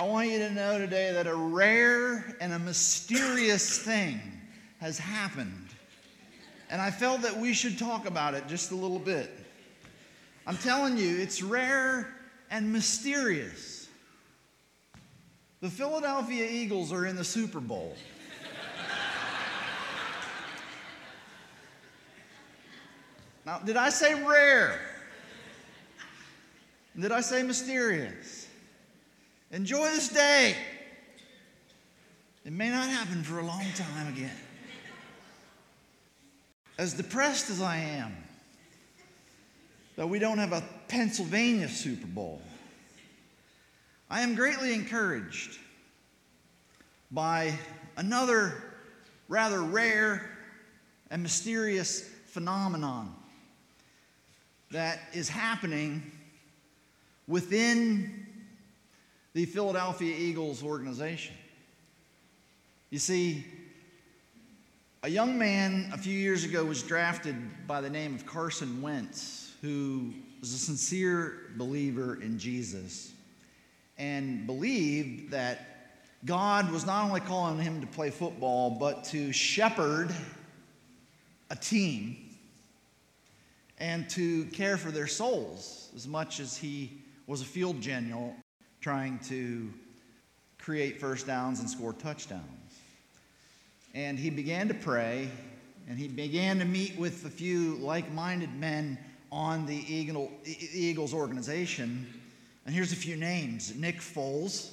I want you to know today that a rare and a mysterious thing has happened. And I felt that we should talk about it just a little bit. I'm telling you, it's rare and mysterious. The Philadelphia Eagles are in the Super Bowl. Now, did I say rare? Did I say mysterious? Enjoy this day. It may not happen for a long time again. As depressed as I am that we don't have a Pennsylvania Super Bowl, I am greatly encouraged by another rather rare and mysterious phenomenon that is happening within the Philadelphia Eagles organization. You see, a young man a few years ago was drafted by the name of Carson Wentz, who was a sincere believer in Jesus and believed that God was not only calling him to play football, but to shepherd a team and to care for their souls as much as he was a field general trying to create first downs and score touchdowns. And he began to pray, and he began to meet with a few like-minded men on the Eagles organization. And here's a few names: Nick Foles,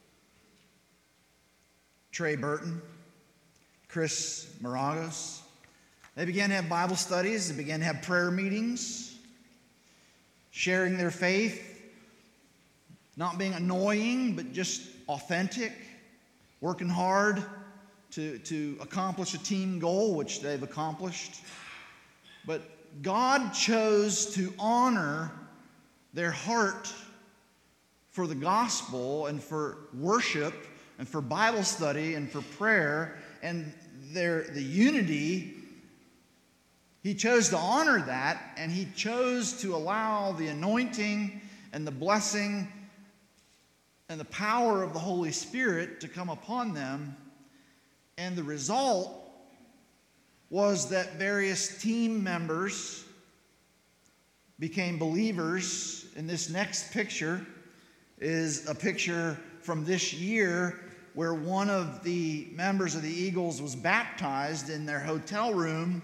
Trey Burton, Chris Maragos. They began to have Bible studies. They began to have prayer meetings, sharing their faith, not being annoying, but just authentic, working hard to accomplish a team goal, which they've accomplished. But God chose to honor their heart for the gospel and for worship and for Bible study and for prayer and the unity. He chose to honor that, and he chose to allow the anointing and the blessing and the power of the Holy Spirit to come upon them. And the result was that various team members became believers. And this next picture is a picture from this year where one of the members of the Eagles was baptized in their hotel room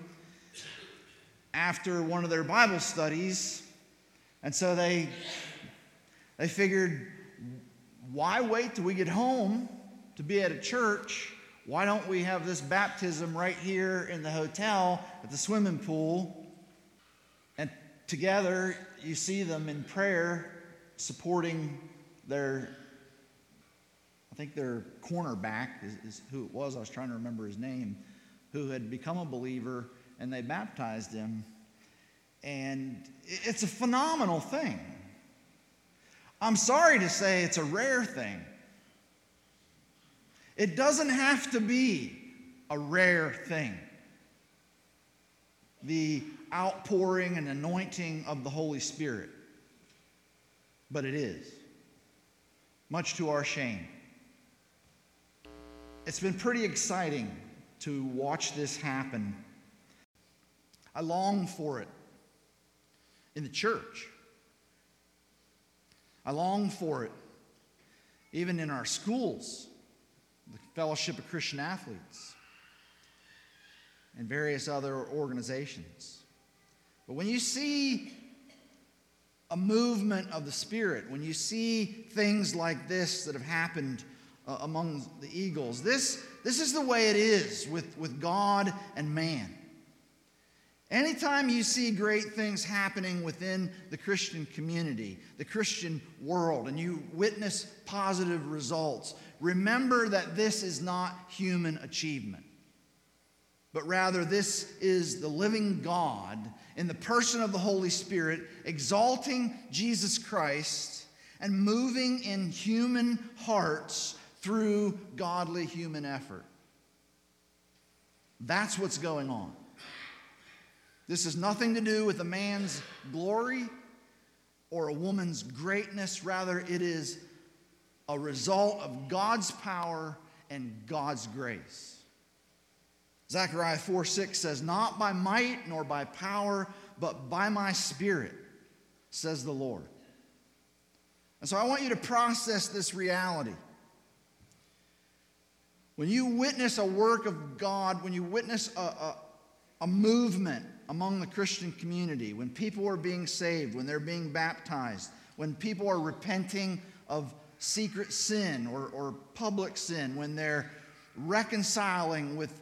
after one of their Bible studies. And so they figured, why wait till we get home to be at a church? Why don't we have this baptism right here in the hotel at the swimming pool? And together you see them in prayer supporting their cornerback is who it was. I was trying to remember his name, who had become a believer, and they baptized him. And it's a phenomenal thing. I'm sorry to say it's a rare thing. It doesn't have to be a rare thing, the outpouring and anointing of the Holy Spirit. But it is, much to our shame. It's been pretty exciting to watch this happen. I long for it in the church. I long for it even in our schools, the Fellowship of Christian Athletes, and various other organizations. But when you see a movement of the Spirit, when you see things like this that have happened among the Eagles, this is the way it is with God and man. Anytime you see great things happening within the Christian community, the Christian world, and you witness positive results, remember that this is not human achievement, but rather this is the living God in the person of the Holy Spirit exalting Jesus Christ and moving in human hearts through godly human effort. That's what's going on. This has nothing to do with a man's glory or a woman's greatness. Rather, it is a result of God's power and God's grace. Zechariah 4:6 says, "Not by might nor by power, but by my Spirit, says the Lord." And so I want you to process this reality. When you witness a work of God, when you witness a movement among the Christian community, when people are being saved, when they're being baptized, when people are repenting of secret sin or public sin, when they're reconciling with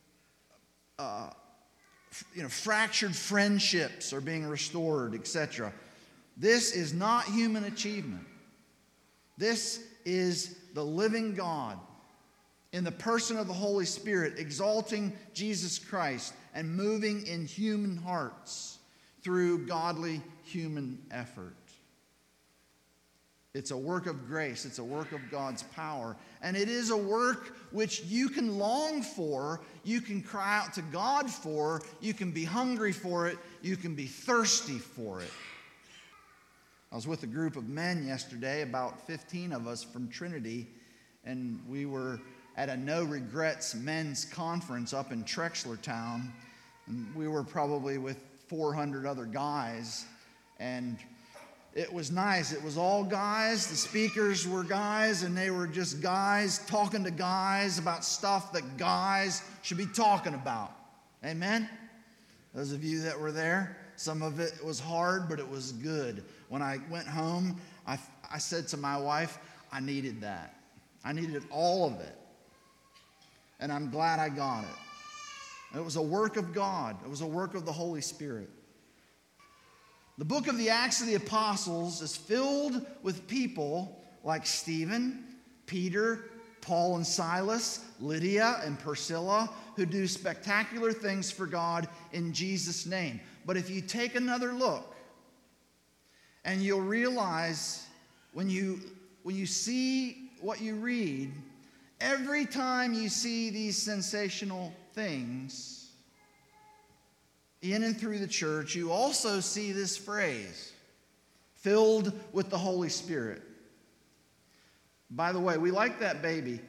fractured friendships are being restored, etc. This is not human achievement. This is the living God in the person of the Holy Spirit, exalting Jesus Christ and moving in human hearts through godly human effort. It's a work of grace. It's a work of God's power. And it is a work which you can long for, you can cry out to God for, you can be hungry for it, you can be thirsty for it. I was with a group of men yesterday, about 15 of us from Trinity, and we were at a No Regrets men's conference up in Trexlertown. And we were probably with 400 other guys, and it was nice. It was all guys. The speakers were guys, and they were just guys talking to guys about stuff that guys should be talking about. Amen? Those of you that were there, some of it was hard, but it was good. When I went home, I said to my wife, I needed that. I needed all of it. And I'm glad I got it. It was a work of God. It was a work of the Holy Spirit. The book of the Acts of the Apostles is filled with people like Stephen, Peter, Paul and Silas, Lydia and Priscilla, who do spectacular things for God in Jesus' name. But if you take another look, and you'll realize when you see what you read, every time you see these sensational things in and through the church, you also see this phrase, filled with the Holy Spirit. By the way, we like that baby.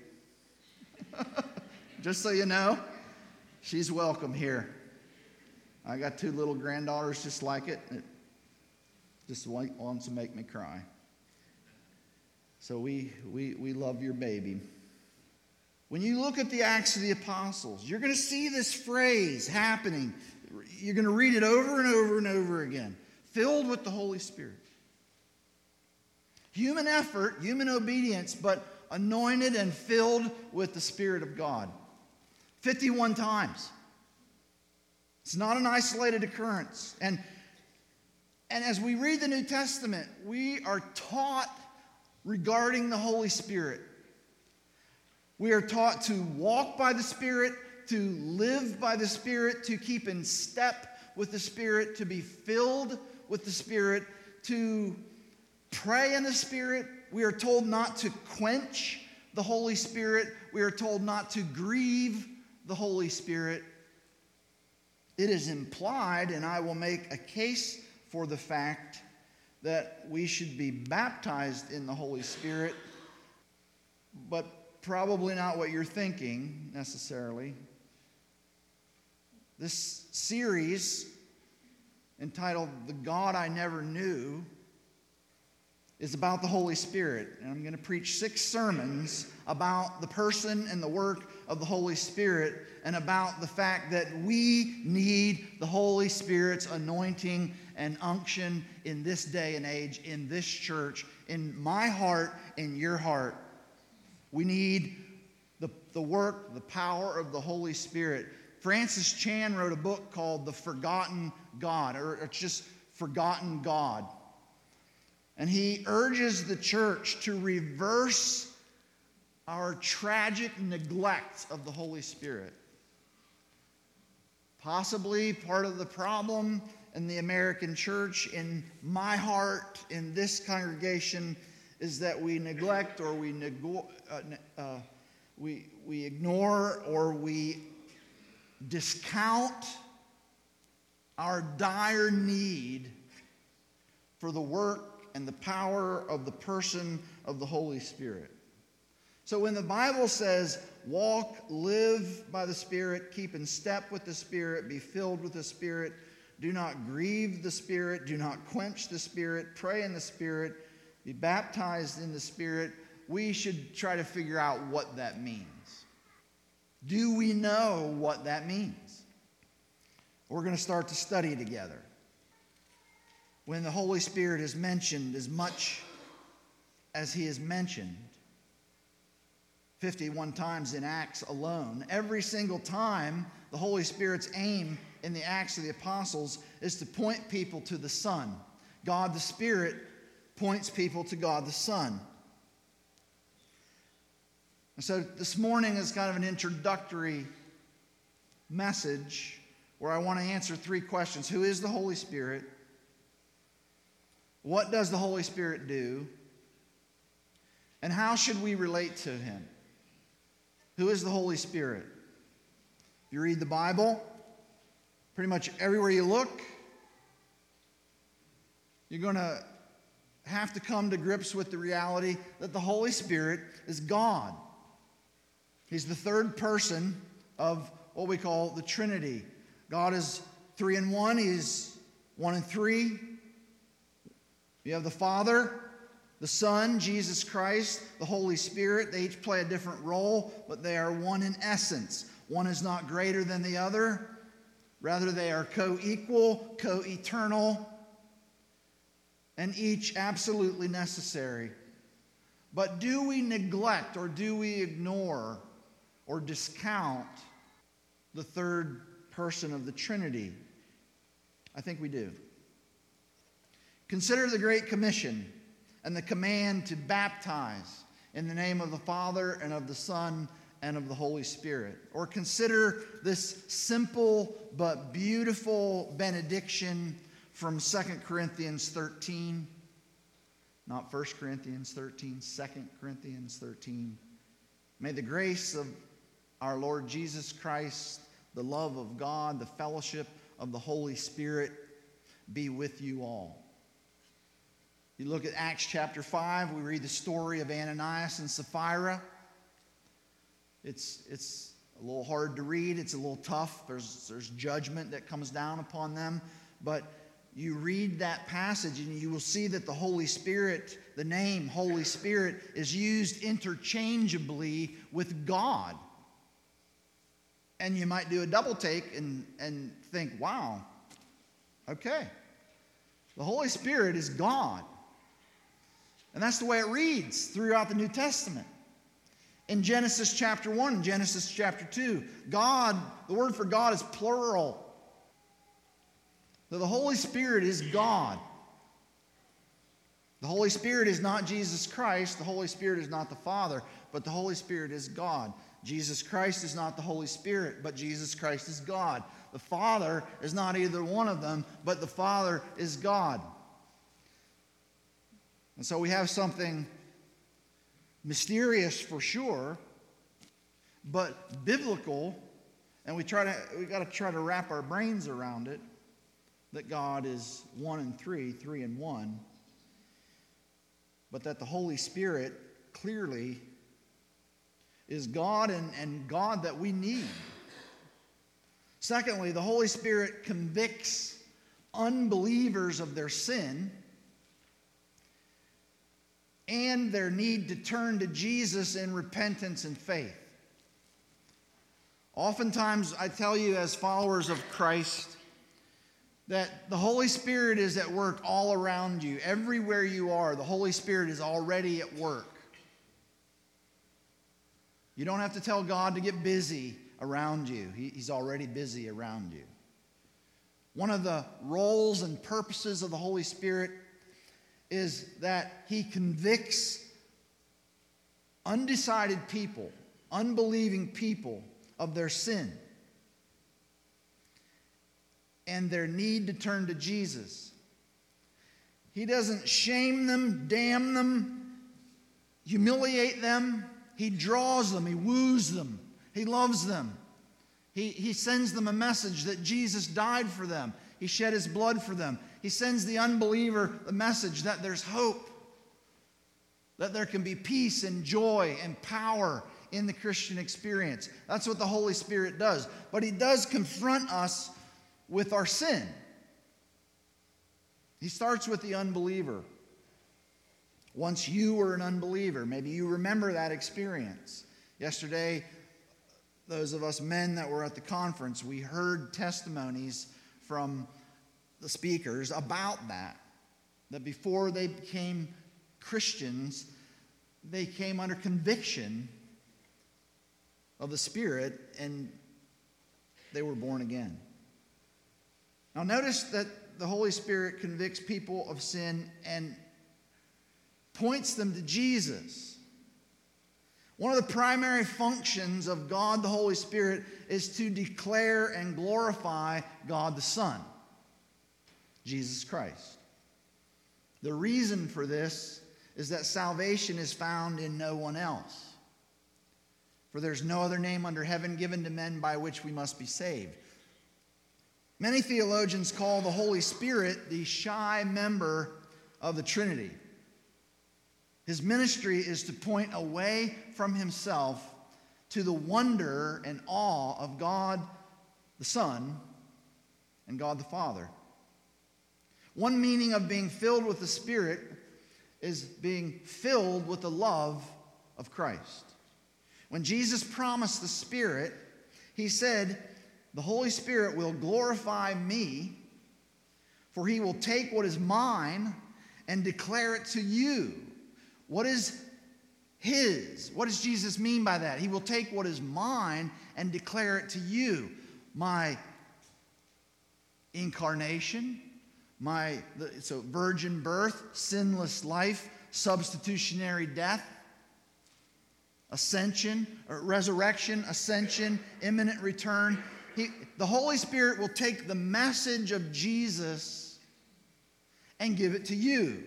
Just so you know, she's welcome here. I got 2 little granddaughters just like it. It just wants to make me cry. So we love your baby. When you look at the Acts of the Apostles, you're going to see this phrase happening. You're going to read it over and over and over again. Filled with the Holy Spirit. Human effort, human obedience, but anointed and filled with the Spirit of God. 51 times. It's not an isolated occurrence. And as we read the New Testament, we are taught regarding the Holy Spirit. We are taught to walk by the Spirit, to live by the Spirit, to keep in step with the Spirit, to be filled with the Spirit, to pray in the Spirit. We are told not to quench the Holy Spirit. We are told not to grieve the Holy Spirit. It is implied, and I will make a case for the fact that we should be baptized in the Holy Spirit, but probably not what you're thinking necessarily. This series, entitled The God I Never Knew, is about the Holy Spirit. And I'm going to preach 6 sermons about the person and the work of the Holy Spirit, and about the fact that we need the Holy Spirit's anointing and unction in this day and age, in this church, in my heart, in your heart. We need the work, the power of the Holy Spirit. Francis Chan wrote a book called The Forgotten God, or it's just Forgotten God. And he urges the church to reverse our tragic neglect of the Holy Spirit. Possibly part of the problem in the American church, in my heart, in this congregation, is that we neglect, or we ignore, or we discount our dire need for the work and the power of the person of the Holy Spirit. So when the Bible says, walk, live by the Spirit, keep in step with the Spirit, be filled with the Spirit, do not grieve the Spirit, do not quench the Spirit, pray in the Spirit, be baptized in the Spirit, we should try to figure out what that means. Do we know what that means? We're going to start to study together. When the Holy Spirit is mentioned as much as he is mentioned, 51 times in Acts alone, every single time the Holy Spirit's aim in the Acts of the Apostles is to point people to the Son. God the Spirit points people to God the Son. And so this morning is kind of an introductory message where I want to answer three questions. Who is the Holy Spirit? What does the Holy Spirit do? And how should we relate to him? Who is the Holy Spirit? If you read the Bible, pretty much everywhere you look, you're going to have to come to grips with the reality that the Holy Spirit is God. He's the third person of what we call the Trinity. God is 3 in 1. He's 1 in 3. You have the Father, the Son, Jesus Christ, the Holy Spirit. They each play a different role, but they are one in essence. One is not greater than the other. Rather, they are co-equal, co-eternal, and each absolutely necessary. But do we neglect or do we ignore or discount the third person of the Trinity? I think we do. Consider the Great Commission and the command to baptize in the name of the Father and of the Son and of the Holy Spirit. Or consider this simple but beautiful benediction from 2 Corinthians 13. Not 1 Corinthians 13, 2 Corinthians 13. May the grace of our Lord Jesus Christ, the love of God, the fellowship of the Holy Spirit be with you all. You look at Acts chapter 5, we read the story of Ananias and Sapphira. It's a little hard to read. It's a little tough. There's judgment that comes down upon them. But you read that passage and you will see that the Holy Spirit, the name Holy Spirit, is used interchangeably with God. And you might do a double take and think, wow, okay. The Holy Spirit is God. And that's the way it reads throughout the New Testament. In Genesis chapter 1 and Genesis chapter 2, God, the word for God is plural. So the Holy Spirit is God. The Holy Spirit is not Jesus Christ. The Holy Spirit is not the Father, but the Holy Spirit is God. Jesus Christ is not the Holy Spirit, but Jesus Christ is God. The Father is not either one of them, but the Father is God. And so we have something mysterious for sure, but biblical, and we got to try to wrap our brains around it, that God is 1 in 3, 3 in 1, but that the Holy Spirit clearly is God and God that we need. Secondly, the Holy Spirit convicts unbelievers of their sin and their need to turn to Jesus in repentance and faith. Oftentimes, I tell you as followers of Christ that the Holy Spirit is at work all around you. Everywhere you are, the Holy Spirit is already at work. You don't have to tell God to get busy around you. He's already busy around you. One of the roles and purposes of the Holy Spirit is that he convicts undecided people, unbelieving people, of their sin and their need to turn to Jesus. He doesn't shame them, damn them, humiliate them. He draws them, he woos them, he loves them. He sends them a message that Jesus died for them. He shed his blood for them. He sends the unbeliever the message that there's hope, that there can be peace and joy and power in the Christian experience. That's what the Holy Spirit does. But he does confront us with our sin. He starts with the unbeliever. Once you were an unbeliever, maybe you remember that experience. Yesterday, those of us men that were at the conference, we heard testimonies from the speakers about that before they became Christians, they came under conviction of the Spirit and they were born again. Now notice that the Holy Spirit convicts people of sin and points them to Jesus. One of the primary functions of God the Holy Spirit is to declare and glorify God the Son, Jesus Christ. The reason for this is that salvation is found in no one else. For there's no other name under heaven given to men by which we must be saved. Many theologians call the Holy Spirit the shy member of the Trinity. His ministry is to point away from himself to the wonder and awe of God the Son and God the Father. One meaning of being filled with the Spirit is being filled with the love of Christ. When Jesus promised the Spirit, he said, "The Holy Spirit will glorify me, for he will take what is mine and declare it to you." What is his? What does Jesus mean by that? He will take what is mine and declare it to you. My incarnation, so virgin birth, sinless life, substitutionary death, ascension, or resurrection, ascension, imminent return. The Holy Spirit will take the message of Jesus and give it to you.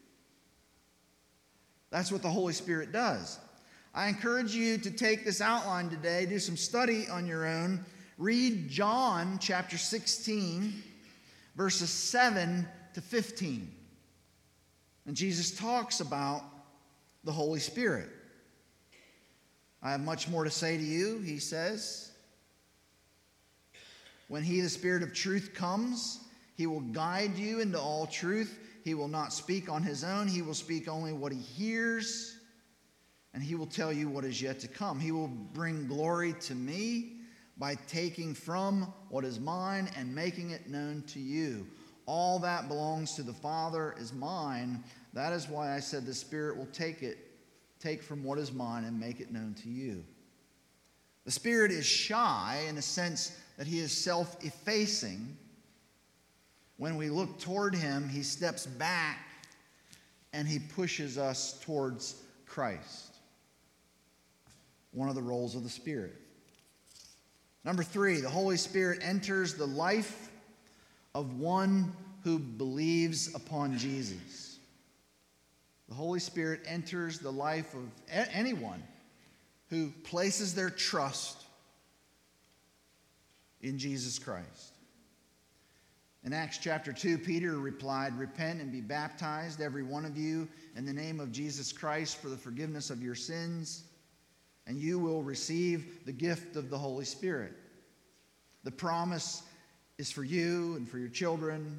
That's what the Holy Spirit does. I encourage you to take this outline today, do some study on your own. Read John chapter 16, verses 7 to 15. And Jesus talks about the Holy Spirit. "I have much more to say to you," he says. "When he, the Spirit of truth, comes, he will guide you into all truth. He will not speak on his own. He will speak only what he hears, and he will tell you what is yet to come. He will bring glory to me by taking from what is mine and making it known to you. All that belongs to the Father is mine. That is why I said the Spirit will take from what is mine and make it known to you." The Spirit is shy in the sense that he is self-effacing. When we look toward him, he steps back and he pushes us towards Christ. One of the roles of the Spirit. Number 3, the Holy Spirit enters the life of one who believes upon Jesus. The Holy Spirit enters the life of anyone who places their trust in Jesus Christ. In Acts chapter 2, Peter replied, "Repent and be baptized, every one of you, in the name of Jesus Christ for the forgiveness of your sins, and you will receive the gift of the Holy Spirit." The promise is for you and for your children.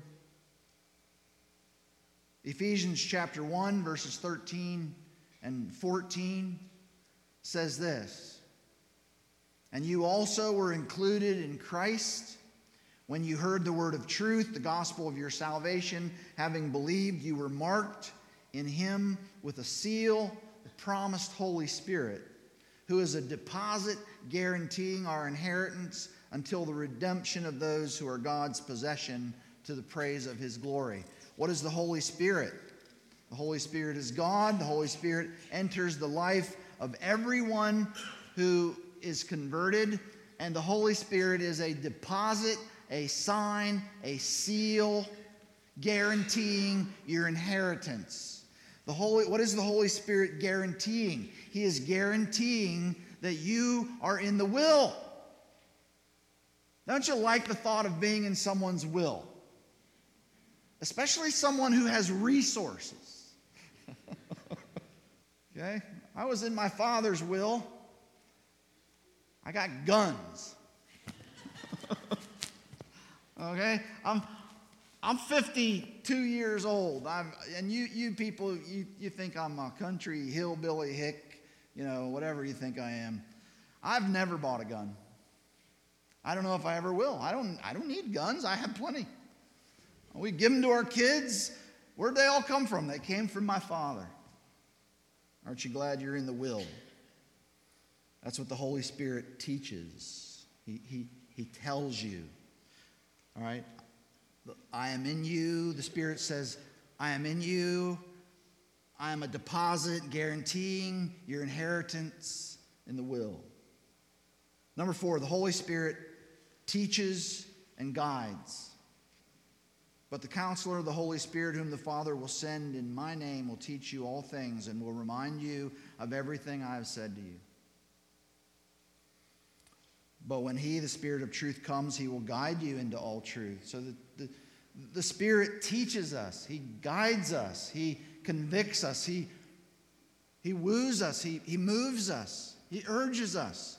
Ephesians chapter 1, verses 13 and 14 says this, "And you also were included in Christ when you heard the word of truth, the gospel of your salvation. Having believed, you were marked in him with a seal, the promised Holy Spirit, who is a deposit guaranteeing our inheritance until the redemption of those who are God's possession, to the praise of his glory." What is the Holy Spirit? The Holy Spirit is God. The Holy Spirit enters the life of everyone who is converted, and the Holy Spirit is a deposit, a sign, a seal, guaranteeing your inheritance. What is the Holy Spirit guaranteeing? He is guaranteeing that you are in the will. Don't you like the thought of being in someone's will? especially someone who has resources. Okay? I was in my Father's will. I got guns. Okay? I'm 52 years old. And you people, you think I'm a country hillbilly hick, whatever you think I am. I've never bought a gun. I don't know if I ever will. I don't need guns. I have plenty. We give them to our kids. Where'd they all come from? They came from my Father. Aren't you glad you're in the will? That's what the Holy Spirit teaches. He tells you. All right? I am in you. The Spirit says, I am in you. I am a deposit guaranteeing your inheritance in the will. Number 4, the Holy Spirit teaches and guides. But the Counselor, the Holy Spirit, whom the Father will send in my name, will teach you all things and will remind you of everything I have said to you. But when He, the Spirit of truth, comes, He will guide you into all truth. So the Spirit teaches us. He guides us. He convicts us. He woos us. He moves us. He urges us.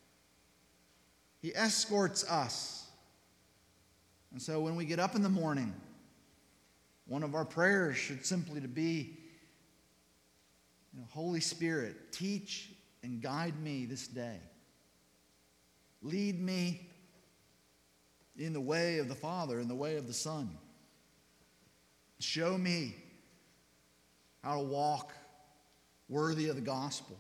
He escorts us. And so when we get up in the morning, one of our prayers should simply to be, Holy Spirit, teach and guide me this day. Lead me in the way of the Father, in the way of the Son. Show me how to walk worthy of the gospel.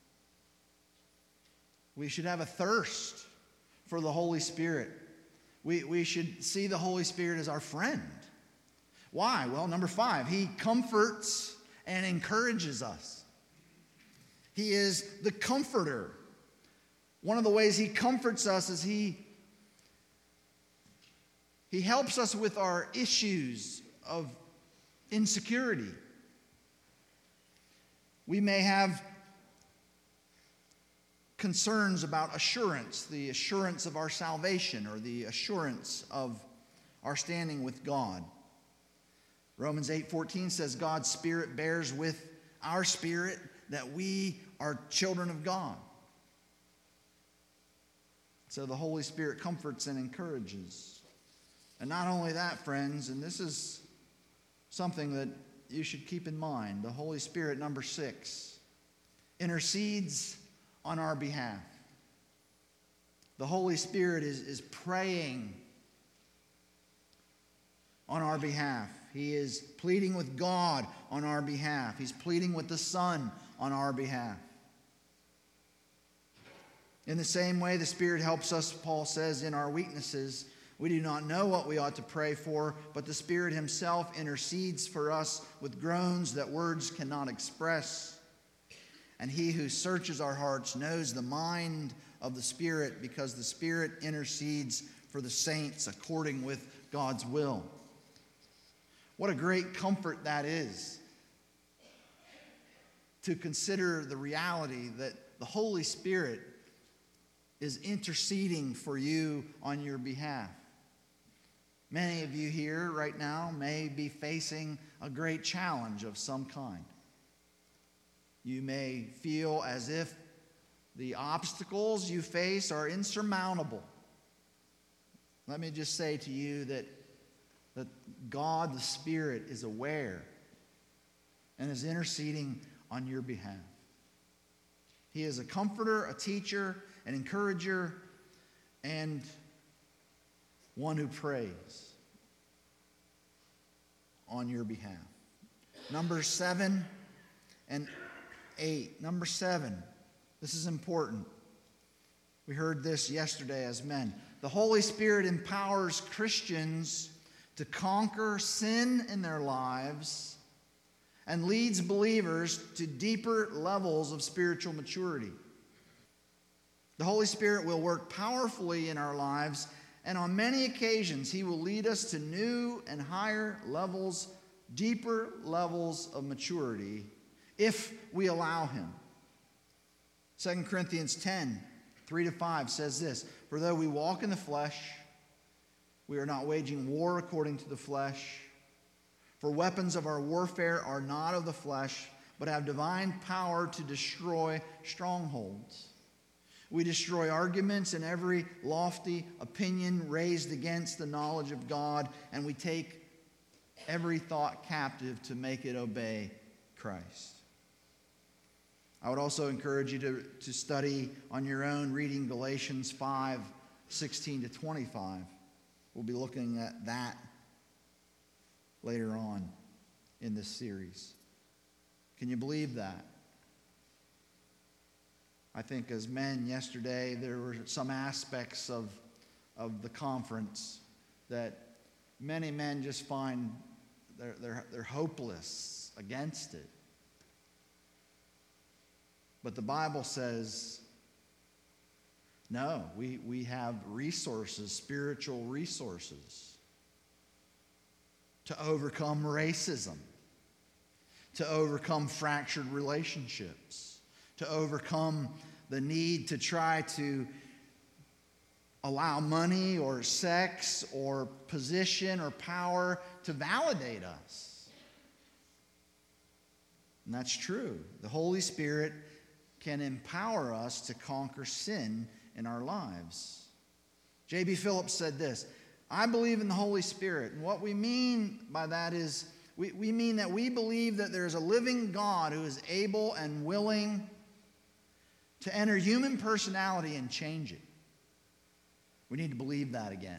We should have a thirst for the Holy Spirit. We should see the Holy Spirit as our friend. Why? Well, number 5, He comforts and encourages us. He is the comforter. One of the ways He comforts us is He helps us with our issues of insecurity. We may have concerns about assurance, the assurance of our salvation or the assurance of our standing with God. Romans 8:14 says God's Spirit bears with our spirit that we are children of God. So the Holy Spirit comforts and encourages. And not only that, friends, and this is something that you should keep in mind, the Holy Spirit, number 6, intercedes on our behalf. The Holy Spirit is praying on our behalf. He is pleading with God on our behalf. He's pleading with the Son on our behalf. In the same way, the Spirit helps us, Paul says, in our weaknesses. We do not know what we ought to pray for, but the Spirit Himself intercedes for us with groans that words cannot express. And He who searches our hearts knows the mind of the Spirit, because the Spirit intercedes for the saints according with God's will. What a great comfort that is, to consider the reality that the Holy Spirit is interceding for you on your behalf. Many of you here right now may be facing a great challenge of some kind. You may feel as if the obstacles you face are insurmountable. Let me just say to you that God, the Spirit, is aware and is interceding on your behalf. He is a comforter, a teacher, an encourager, and one who prays on your behalf. Numbers 7 and 8. Number 7. This is important. We heard this yesterday as men. The Holy Spirit empowers Christians to conquer sin in their lives and leads believers to deeper levels of spiritual maturity. The Holy Spirit will work powerfully in our lives, and on many occasions He will lead us to new and higher levels, deeper levels of maturity if we allow Him. 2 Corinthians 10:3-5 says this, "For though we walk in the flesh, we are not waging war according to the flesh. For weapons of our warfare are not of the flesh, but have divine power to destroy strongholds. We destroy arguments and every lofty opinion raised against the knowledge of God, and we take every thought captive to make it obey Christ. I would also encourage you to study on your own, reading Galatians 5:16 to 25. We'll be looking at that later on in this series. Can you believe that? I think as men yesterday, there were some aspects of the conference that many men just find they're hopeless against it. But the Bible says, no, we have resources, spiritual resources, to overcome racism, to overcome fractured relationships, to overcome the need to try to allow money or sex or position or power to validate us. And that's true. The Holy Spirit can empower us to conquer sin in our lives. J.B. Phillips said this, I believe in the Holy Spirit. And what we mean by that is we mean that we believe that there is a living God who is able and willing to enter human personality and change it. We need to believe that again.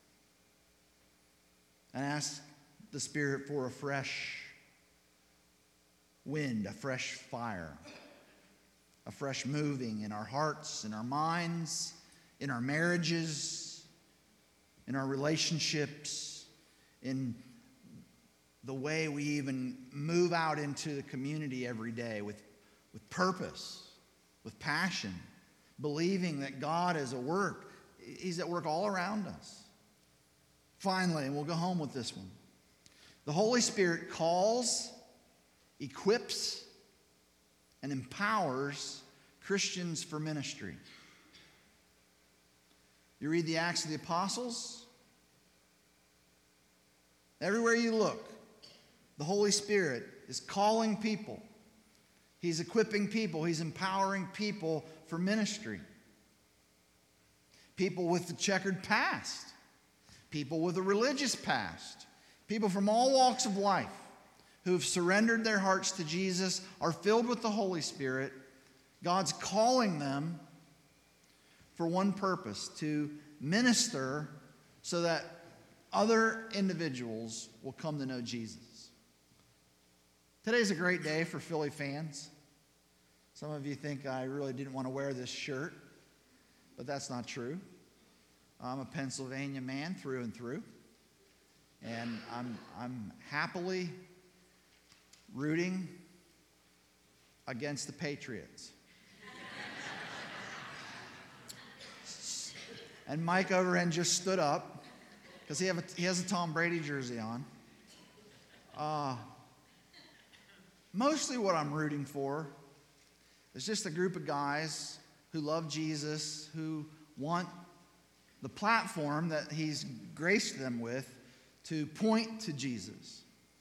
And ask the Spirit for a fresh wind, a fresh fire, a fresh moving in our hearts, in our minds, in our marriages, in our relationships, in the way we even move out into the community every day with purpose, with passion, believing that God is at work. He's at work all around us. Finally, and we'll go home with this one. The Holy Spirit calls, equips, and empowers Christians for ministry. You read the Acts of the Apostles. Everywhere you look, the Holy Spirit is calling people. He's equipping people. He's empowering people for ministry. People with a checkered past. People with a religious past. People from all walks of life who have surrendered their hearts to Jesus, are filled with the Holy Spirit. God's calling them for one purpose, to minister so that other individuals will come to know Jesus. Today's a great day for Philly fans. Some of you think I really didn't want to wear this shirt, but that's not true. I'm a Pennsylvania man through and through, and I'm happily rooting against the Patriots. And Mike Overend just stood up because he has a Tom Brady jersey on. Mostly what I'm rooting for is just a group of guys who love Jesus, who want the platform that he's graced them with to point to Jesus.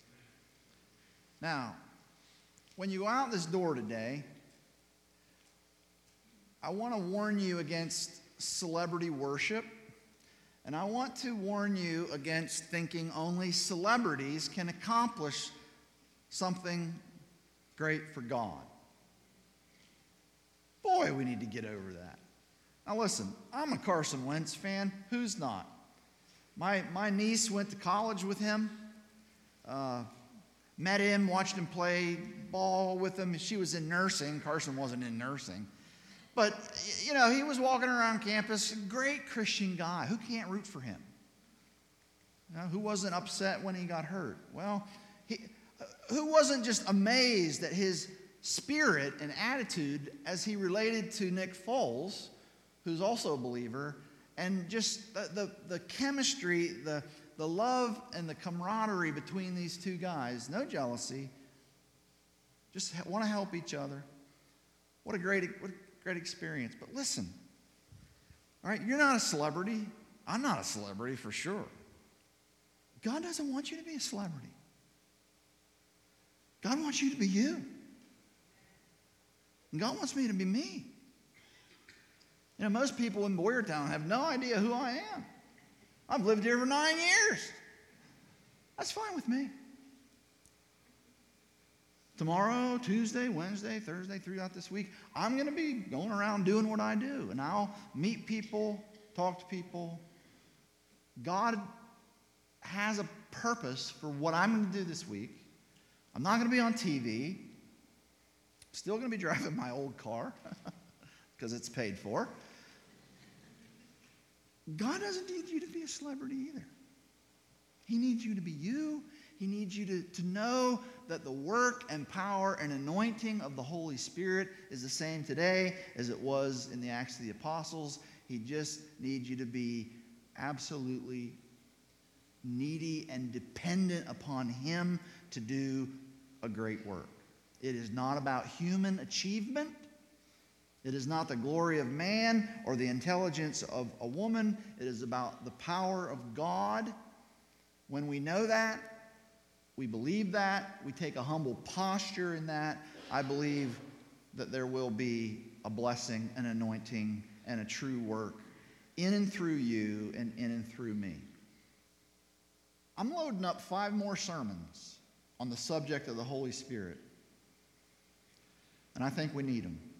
Now, when you go out this door today, I want to warn you against celebrity worship, and I want to warn you against thinking only celebrities can accomplish something great for God. Boy, we need to get over that. Now listen, I'm a Carson Wentz fan. Who's not? My niece went to college with him, met him, watched him play ball with him. She was in nursing. Carson wasn't in nursing. But, you know, he was walking around campus, great Christian guy. Who can't root for him? You know, who wasn't upset when he got hurt? Well, who wasn't just amazed at his spirit and attitude as he related to Nick Foles, who's also a believer, and just the chemistry, the love and the camaraderie between these two guys. No jealousy. Just want to help each other. What a great experience. But listen, all right, you're not a celebrity. I'm not a celebrity for sure. God doesn't want you to be a celebrity. God wants you to be you. And God wants me to be me. You know, most people in Boyertown have no idea who I am. I've lived here for 9 years. That's fine with me. Tomorrow, Tuesday, Wednesday, Thursday, throughout this week, I'm going to be going around doing what I do. And I'll meet people, talk to people. God has a purpose for what I'm going to do this week. I'm not going to be on TV. Still going to be driving my old car because it's paid for. God doesn't need you to be a celebrity either. He needs you to be you. He needs you to know that the work and power and anointing of the Holy Spirit is the same today as it was in the Acts of the Apostles. He just needs you to be absolutely needy and dependent upon Him to do a great work. It is not about human achievement. It is not the glory of man or the intelligence of a woman. It is about the power of God. When we know that, we believe that, we take a humble posture in that, I believe that there will be a blessing, an anointing, and a true work in and through you and in and through me. I'm loading up 5 more sermons on the subject of the Holy Spirit. And I think we need them.